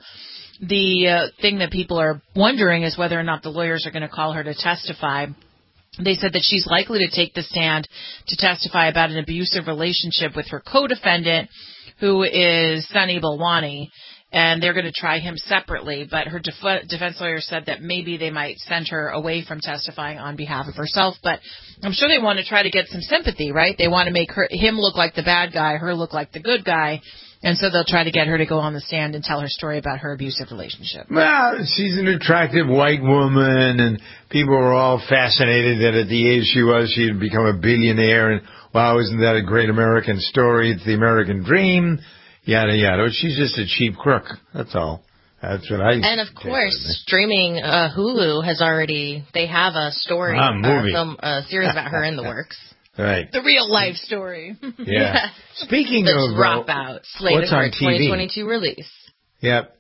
Speaker 4: the uh, thing that people are wondering is whether or not the lawyers are going to call her to testify. They said that she's likely to take the stand to testify about an abusive relationship with her co-defendant, who is Sunny Balwani. And they're going to try him separately, but her def- defense lawyer said that maybe they might send her away from testifying on behalf of herself. But I'm sure they want to try to get some sympathy, right? They want to make her him look like the bad guy, her look like the good guy, and so they'll try to get her to go on the stand and tell her story about her abusive relationship.
Speaker 2: Well, she's an attractive white woman, and people were all fascinated that at the age she was, she had become a billionaire, and wow, isn't that a great American story? It's the American dream. Yada, yada. She's just a cheap crook. That's all. That's what I
Speaker 3: And, of course, streaming uh, Hulu has already, they have a story,
Speaker 2: ah, movie.
Speaker 3: a film, a series about her in the works.
Speaker 2: Right.
Speaker 4: The real-life story.
Speaker 2: Yeah. yeah. Speaking
Speaker 3: the
Speaker 2: of...
Speaker 3: Dropout, slated for a twenty twenty-two release.
Speaker 2: Yep.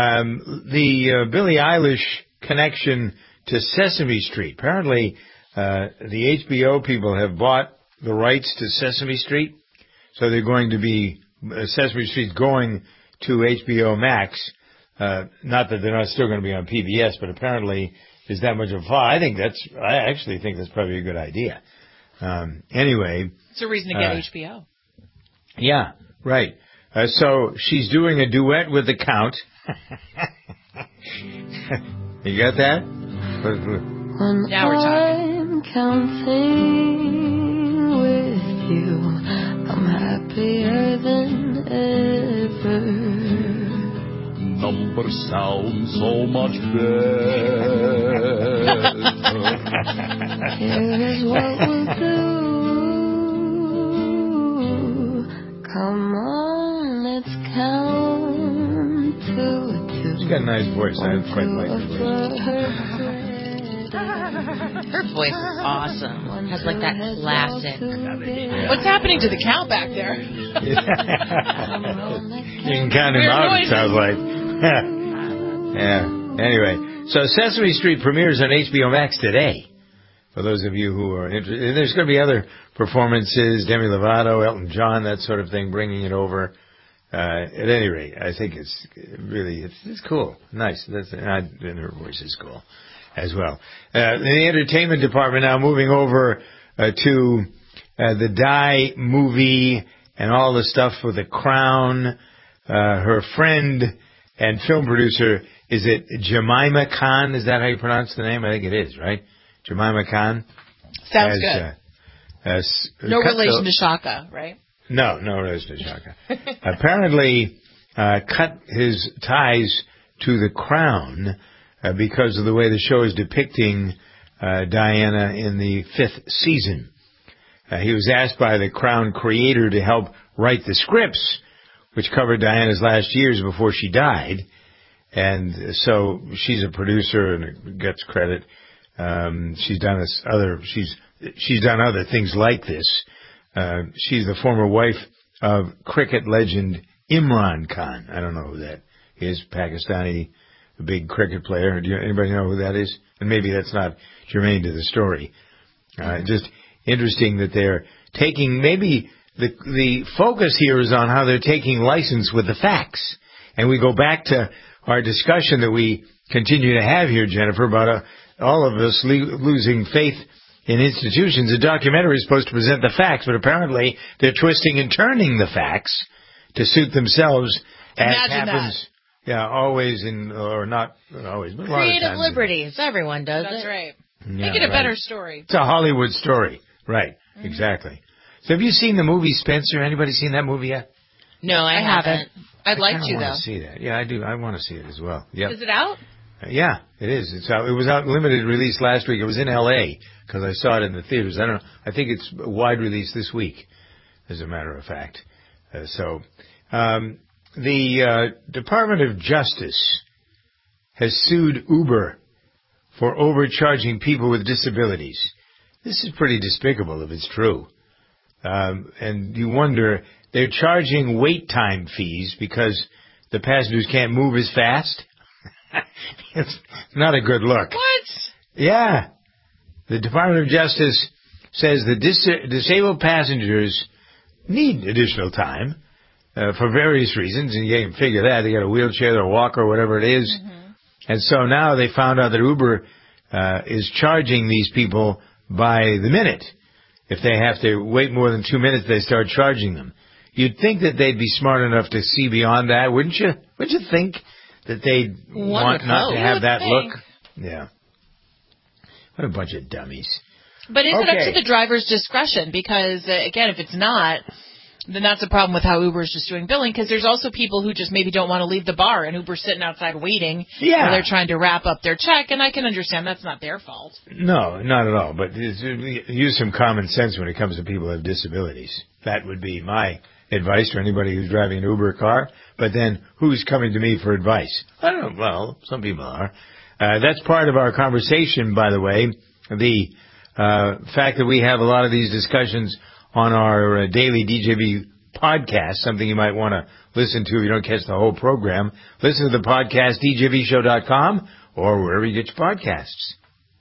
Speaker 2: Um, the uh, Billie Eilish connection to Sesame Street. Apparently, uh, the H B O people have bought the rights to Sesame Street, so they're going to be... Uh, Sesame Street's going to H B O Max. Uh, not that they're not still going to be on P B S, but apparently there's that much of a I think that's, I actually think that's probably a good idea. Um, anyway.
Speaker 4: It's a reason to get
Speaker 2: uh,
Speaker 4: H B O.
Speaker 2: Yeah, right. Uh, so she's doing a duet with the Count. You got that?
Speaker 1: When
Speaker 4: now we're talking.
Speaker 1: I'm counting with you, I'm happier than ever.
Speaker 13: Numbers sound so much better.
Speaker 1: Here's what we'll do. Come on, let's count to two.
Speaker 2: She's got a nice voice. I quite like her voice.
Speaker 3: Her voice is awesome. Has like that classic.
Speaker 2: Yeah.
Speaker 4: What's happening to the Count back there?
Speaker 2: You can count him out, it sounds like. Yeah. Anyway, so Sesame Street premieres on H B O Max today. For those of you who are interested, there's going to be other performances, Demi Lovato, Elton John, that sort of thing, bringing it over. Uh, at any rate, I think it's really, it's, it's cool. Nice. That's, and her voice is cool as well. Uh, in the entertainment department now, moving over uh, to uh, the Die movie and all the stuff with The Crown. Uh, her friend and film producer, is it Jemima Khan? Is that how you pronounce the name? I think it is, right? Jemima Khan.
Speaker 4: Sounds
Speaker 2: as,
Speaker 4: good.
Speaker 2: Uh, as,
Speaker 4: no relation
Speaker 2: the,
Speaker 4: to Shaka, right?
Speaker 2: No, no relation to Shaka. Apparently, uh, cut his ties to the Crown uh, because of the way the show is depicting uh, Diana in the fifth season. Uh, he was asked by the Crown creator to help write the scripts, which covered Diana's last years before she died. And so she's a producer and gets credit. Um, she's done this other, she's, she's done other things like this. Uh, she's the former wife of cricket legend Imran Khan. I don't know who that is. Pakistani, a big cricket player. Do you, anybody know who that is? And maybe that's not germane to the story. Uh, just interesting that they're taking, maybe the, the focus here is on how they're taking license with the facts. And we go back to our discussion that we continue to have here, Jennifer, about uh, all of us le- losing faith in institutions. The documentary is supposed to present the facts, but apparently they're twisting and turning the facts to suit themselves.
Speaker 4: Imagine
Speaker 2: as happens,
Speaker 4: that.
Speaker 2: Yeah, always in, or not always, but a lot of
Speaker 3: Creative
Speaker 2: times.
Speaker 3: liberties. Everyone does
Speaker 4: That's
Speaker 3: it.
Speaker 4: right.
Speaker 2: Yeah,
Speaker 4: Make it a
Speaker 2: right.
Speaker 4: better story.
Speaker 2: It's a Hollywood story. Right, mm-hmm. Exactly. So have you seen the movie Spencer? Anybody seen that movie yet?
Speaker 4: No, I, I haven't. I'd
Speaker 2: I
Speaker 4: like to,
Speaker 2: though. I want
Speaker 4: to
Speaker 2: see that. Yeah, I do. I want to see it as well. Yep.
Speaker 4: Is it out?
Speaker 2: Uh, yeah, it is. It's out. It was out limited release last week. It was in L A because I saw it in the theaters. I don't know. I think it's wide release this week, as a matter of fact. Uh, so, um, the uh, Department of Justice has sued Uber for overcharging people with disabilities. This is pretty despicable if it's true. Um, and you wonder, they're charging wait time fees because the passengers can't move as fast? It's not a good look.
Speaker 4: What?
Speaker 2: Yeah. The Department of Justice says the dis- disabled passengers need additional time uh, for various reasons, and you can figure that. They got a wheelchair or a walker or whatever it is. Mm-hmm. And so now they found out that Uber uh, is charging these people by the minute. If they have to wait more than two minutes, they start charging them. You'd think that they'd be smart enough to see beyond that, wouldn't you? Wouldn't you think that they'd
Speaker 4: One
Speaker 2: want not
Speaker 4: hope.
Speaker 2: to have that
Speaker 4: think.
Speaker 2: look? Yeah. What a bunch of dummies.
Speaker 4: But is
Speaker 2: okay.
Speaker 4: it up to the driver's discretion? Because, uh, again, if it's not, then that's a problem with how Uber is just doing billing, because there's also people who just maybe don't want to leave the bar, and Uber's sitting outside waiting
Speaker 2: yeah.
Speaker 4: while they're trying to wrap up their check, and I can understand that's not their fault.
Speaker 2: No, not at all. But use some common sense when it comes to people who have disabilities. That would be my advice to anybody who's driving an Uber car. But then who's coming to me for advice? I don't know. Well, some people are. Uh, that's part of our conversation, by the way, the uh, fact that we have a lot of these discussions on our uh, daily D J V podcast, something you might want to listen to if you don't catch the whole program. Listen to the podcast, D J V show dot com, or wherever you get your podcasts.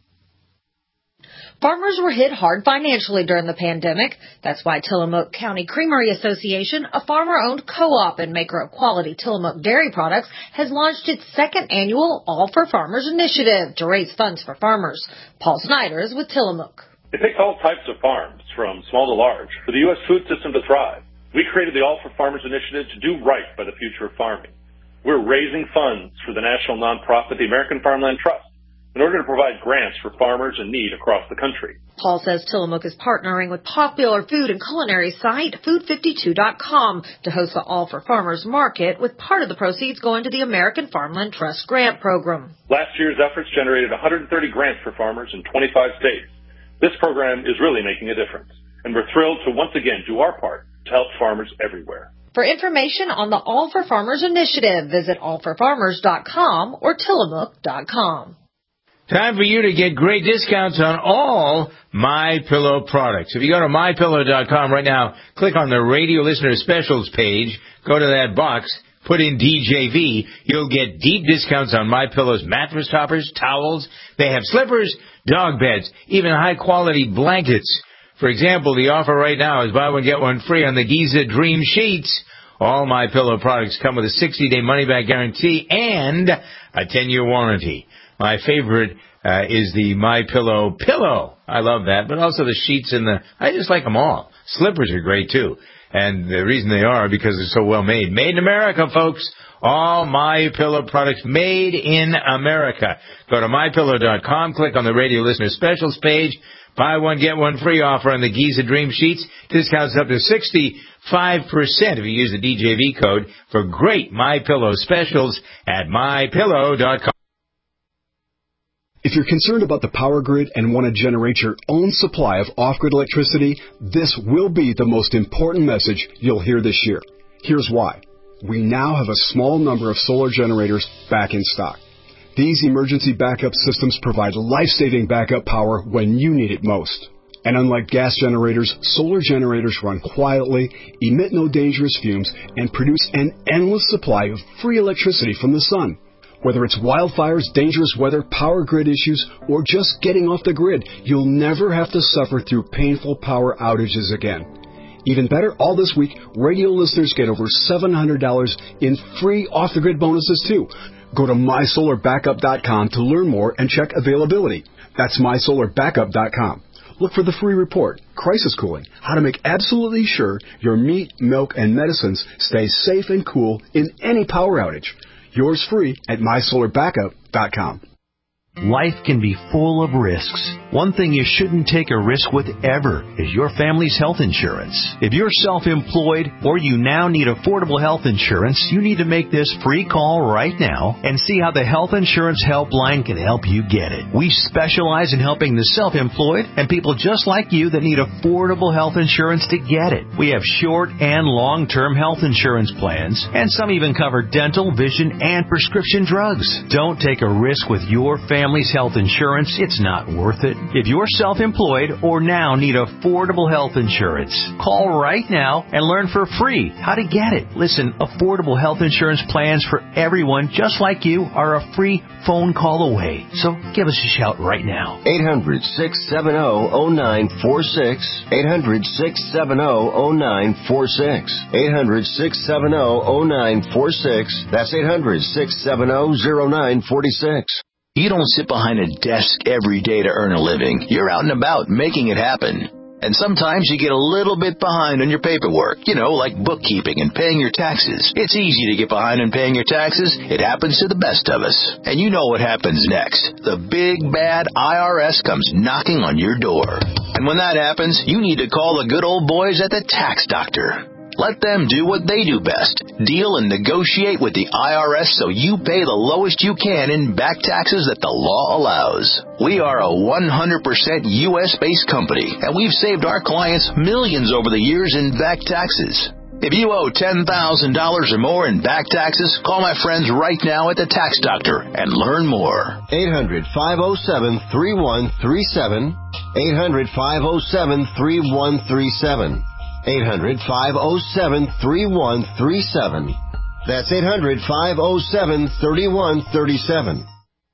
Speaker 5: Farmers were hit hard financially during the pandemic. That's why Tillamook County Creamery Association, a farmer-owned co-op and maker of quality Tillamook dairy products, has launched its second annual All for Farmers initiative to raise funds for farmers. Paul Snyder is with Tillamook.
Speaker 22: It takes all types of farms, from small to large, for the U S food system to thrive. We created the All for Farmers initiative to do right by the future of farming. We're raising funds for the national nonprofit, the American Farmland Trust, in order to provide grants for farmers in need across the country.
Speaker 5: Paul says Tillamook is partnering with popular food and culinary site food fifty-two dot com to host the All for Farmers market, with part of the proceeds going to the American Farmland Trust grant program.
Speaker 22: Last year's efforts generated one hundred thirty grants for farmers in twenty-five states. This program is really making a difference, and we're thrilled to once again do our part to help farmers everywhere.
Speaker 5: For information on the All for Farmers initiative, visit all for farmers dot com or tillamook dot com.
Speaker 2: Time for you to get great discounts on all MyPillow products. If you go to my pillow dot com right now, click on the radio listener specials page, go to that box, put in D J V, you'll get deep discounts on MyPillow's mattress toppers, towels. They have slippers, dog beds, even high-quality blankets. For example, the offer right now is buy one, get one free on the Giza Dream Sheets. All MyPillow products come with a sixty-day money-back guarantee and a ten-year warranty. My favorite uh, is the MyPillow pillow. I love that, but also the sheets and the, I just like them all. Slippers are great, too. And the reason they are because they're so well made. Made in America, folks. All MyPillow products made in America. Go to my pillow dot com, click on the radio listener specials page. Buy one, get one free offer on the Giza Dream Sheets. Discounts up to sixty-five percent if you use the D J V code for great MyPillow specials at my pillow dot com.
Speaker 23: If you're concerned about the power grid and want to generate your own supply of off-grid electricity, this will be the most important message you'll hear this year. Here's why. We now have a small number of solar generators back in stock. These emergency backup systems provide life-saving backup power when you need it most. And unlike gas generators, solar generators run quietly, emit no dangerous fumes, and produce an endless supply of free electricity from the sun. Whether it's wildfires, dangerous weather, power grid issues, or just getting off the grid, you'll never have to suffer through painful power outages again. Even better, all this week, radio listeners get over seven hundred dollars in free off-the-grid bonuses, too. Go to my solar backup dot com to learn more and check availability. That's my solar backup dot com. Look for the free report, Crisis Cooling, how to make absolutely sure your meat, milk, and medicines stay safe and cool in any power outage. Yours free at my solar backup dot com.
Speaker 6: Life can be full of risks. One thing you shouldn't take a risk with ever is your family's health insurance. If you're self-employed or you now need affordable health insurance, you need to make this free call right now and see how the Health Insurance Helpline can help you get it. We specialize in helping the self-employed and people just like you that need affordable health insurance to get it. We have short and long-term health insurance plans, and some even cover dental, vision, and prescription drugs. Don't take a risk with your family. Family's health insurance, it's not worth it. If you're self-employed or now need affordable health insurance, call right now and learn for free how to get it. Listen, affordable health insurance plans for everyone just like you are a free phone call away. So give us a shout right now.
Speaker 7: eight hundred, six seven zero, zero nine four six. eight hundred, six seven zero, zero nine four six. eight hundred, six seven zero, zero nine four six. That's eight hundred, six seven zero, zero nine four six.
Speaker 8: You don't sit behind a desk every day to earn a living. You're out and about making it happen. And sometimes you get a little bit behind on your paperwork, you know, like bookkeeping and paying your taxes. It's easy to get behind on paying your taxes. It happens to the best of us. And you know what happens next. The big, bad I R S comes knocking on your door. And when that happens, you need to call the good old boys at the Tax Doctor. Let them do what they do best. Deal and negotiate with the I R S so you pay the lowest you can in back taxes that the law allows. We are a one hundred percent U S-based company, and we've saved our clients millions over the years in back taxes. If you owe ten thousand dollars or more in back taxes, call my friends right now at the Tax Doctor and learn more.
Speaker 7: eight hundred, five oh seven, three one three seven. eight hundred, five oh seven, three one three seven. eight hundred, five oh seven, three one three seven. That's eight hundred, five oh seven, three one three seven.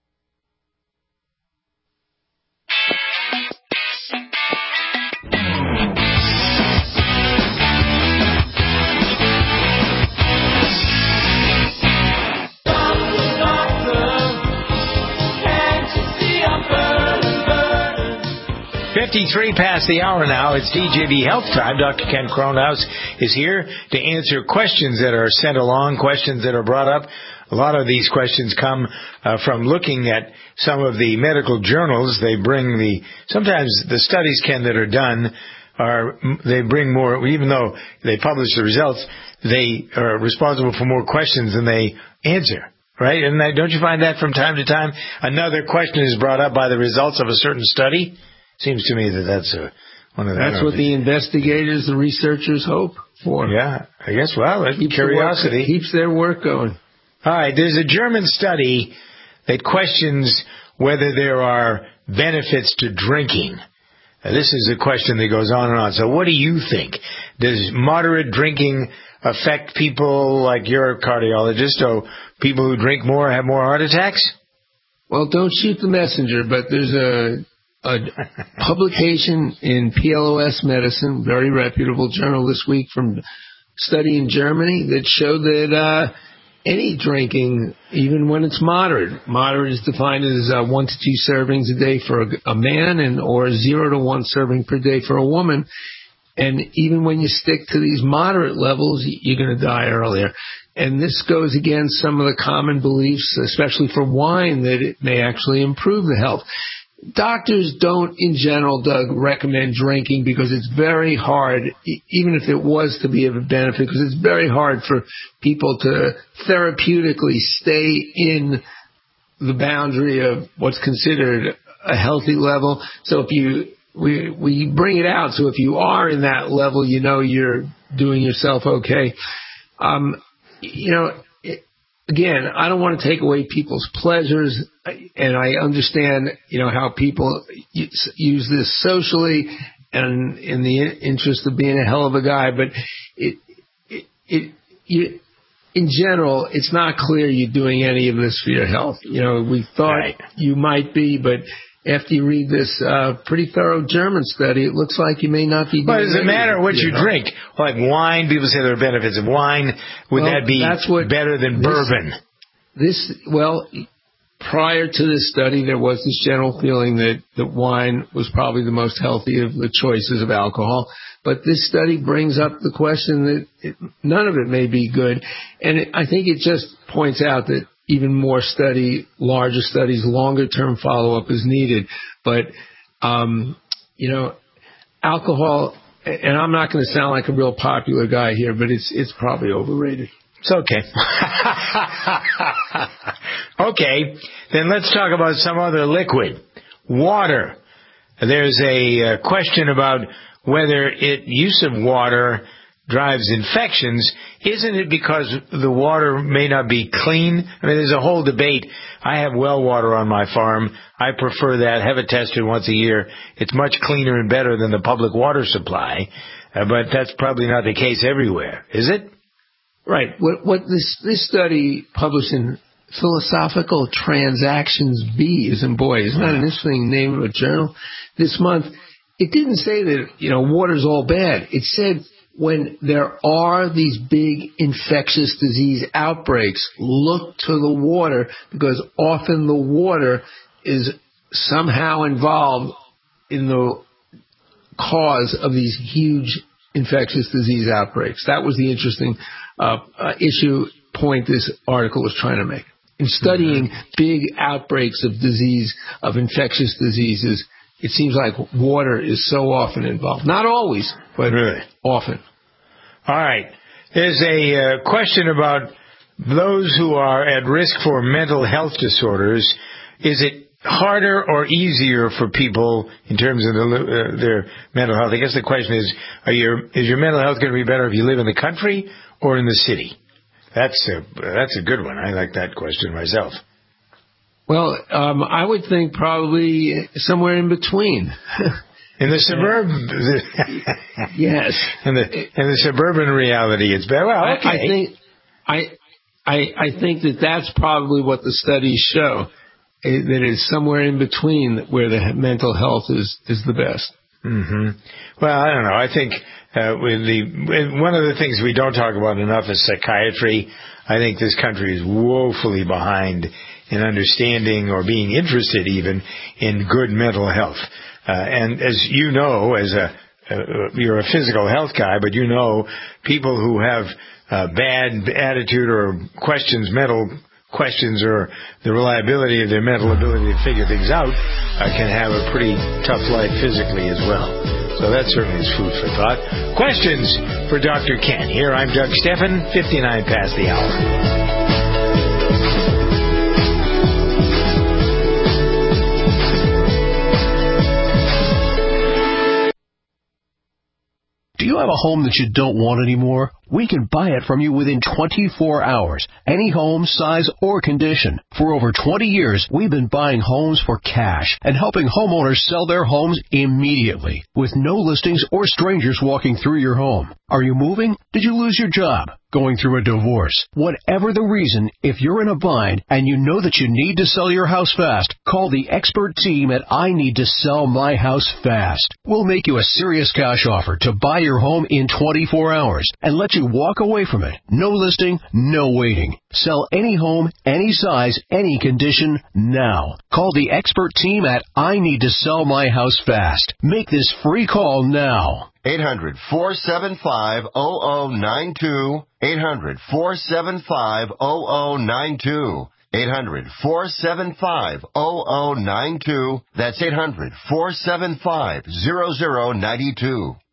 Speaker 2: fifty-three past the hour now. It's D J V Health Time. Doctor Ken Kronhaus is here to answer questions that are sent along, questions that are brought up. A lot of these questions come uh, from looking at some of the medical journals. They bring the, sometimes the studies, Ken, that are done are, they bring more, even though they publish the results, they are responsible for more questions than they answer. Right? And don't you find that from time to time? Another question is brought up by the results of a certain study. Seems to me that that's a, one of the...
Speaker 24: That's what the investigators, the researchers hope for.
Speaker 2: Yeah, I guess, well, that's curiosity.
Speaker 24: The work, keeps their work going.
Speaker 2: All right, there's a German study that questions whether there are benefits to drinking. Now, this is a question that goes on and on. So what do you think? Does moderate drinking affect people like you're a cardiologist, or people who drink more have more heart attacks?
Speaker 24: Well, don't shoot the messenger, but there's a... a publication in P L O S Medicine, very reputable journal this week, from study in Germany that showed that uh, any drinking, even when it's moderate, moderate is defined as uh, one to two servings a day for a, a man, and or zero to one serving per day for a woman. And even when you stick to these moderate levels, you're going to die earlier. And this goes against some of the common beliefs, especially for wine, that it may actually improve the health. Doctors don't, in general, Doug, recommend drinking because it's very hard, even if it was to be of a benefit, because it's very hard for people to therapeutically stay in the boundary of what's considered a healthy level. So if you, we, we bring it out. So if you are in that level, you know you're doing yourself okay. Um, you know, Again, I don't want to take away people's pleasures, and I understand, you know, how people use this socially and in the interest of being a hell of a guy, but it, it, it, you, in general, it's not clear you're doing any of this for your health. You know, we thought right. you might be, but after you read this uh, pretty thorough German study, it looks like you may not be doing
Speaker 2: Well, does it matter what you
Speaker 24: health.
Speaker 2: drink? Like wine, people say there are benefits of wine. Would
Speaker 24: well,
Speaker 2: that be
Speaker 24: that's what
Speaker 2: better than
Speaker 24: this,
Speaker 2: bourbon?
Speaker 24: This, well, prior to this study, there was this general feeling that, that wine was probably the most healthy of the choices of alcohol. But this study brings up the question that it, none of it may be good. And it, I think it just points out that even more study, larger studies, longer-term follow-up is needed. But, um, you know, alcohol, and I'm not going to sound like a real popular guy here, but it's it's probably overrated.
Speaker 2: It's okay. Okay, then let's talk about some other liquid. Water. There's a uh, question about whether it use of water drives infections. Isn't it because the water may not be clean? I mean, there's a whole debate. I have well water on my farm. I prefer that. Have it tested once a year. It's much cleaner and better than the public water supply, uh, but that's probably not the case everywhere, is it?
Speaker 24: Right. What, what this this study published in Philosophical Transactions B is, and boy, isn't that an interesting name of a journal? This month, it didn't say that, you know, water's all bad. It said when there are these big infectious disease outbreaks, look to the water, because often the water is somehow involved in the cause of these huge infectious disease outbreaks. That was the interesting uh, uh, issue point this article was trying to make. In studying big outbreaks of disease, of infectious diseases, it seems like water is so often involved. Not always, but really often.
Speaker 2: All right. There's a uh, question about those who are at risk for mental health disorders. Is it harder or easier for people in terms of the, uh, their mental health? I guess the question is, are your, is your mental health going to be better if you live in the country or in the city? That's a, that's a good one. I like that question myself.
Speaker 24: Well, um, I would think probably somewhere in between.
Speaker 2: In the suburban,
Speaker 24: yes.
Speaker 2: In the in the suburban reality, it's better. Well, okay.
Speaker 24: I, I think I, I I think that that's probably what the studies show. That it's somewhere in between where the mental health is is the best.
Speaker 2: Mm-hmm. Well, I don't know. I think uh, with the one of the things we don't talk about enough is psychiatry. I think this country is woefully behind in understanding or being interested even in good mental health. Uh, and as you know, as a uh, you're a physical health guy, but you know people who have uh, bad attitude or questions, mental questions, or the reliability of their mental ability to figure things out uh, can have a pretty tough life physically as well. So that certainly is food for thought. Questions for Doctor Ken. Here, I'm Doug Steffen, fifty-nine past the hour.
Speaker 21: Do you have a home that you don't want anymore? We can buy it from you within twenty-four hours. Any home, size, or condition. For over twenty years, we've been buying homes for cash and helping homeowners sell their homes immediately with no listings or strangers walking through your home. Are you moving? Did you lose your job? Going through a divorce? Whatever the reason, if you're in a bind and you know that you need to sell your house fast, call the expert team at I Need to Sell My House Fast. We'll make you a serious cash offer to buy your home in twenty-four hours and let you walk away from it. No listing, no waiting. Sell any home, any size, any condition, now. Call the expert team at I Need to Sell My House Fast. Make this free call now.
Speaker 7: eight hundred, four seven five, zero zero nine two. eight hundred, four seven five, zero zero nine two. eight hundred, four seven five, zero zero nine two. That's eight hundred, four seven five, zero zero nine two.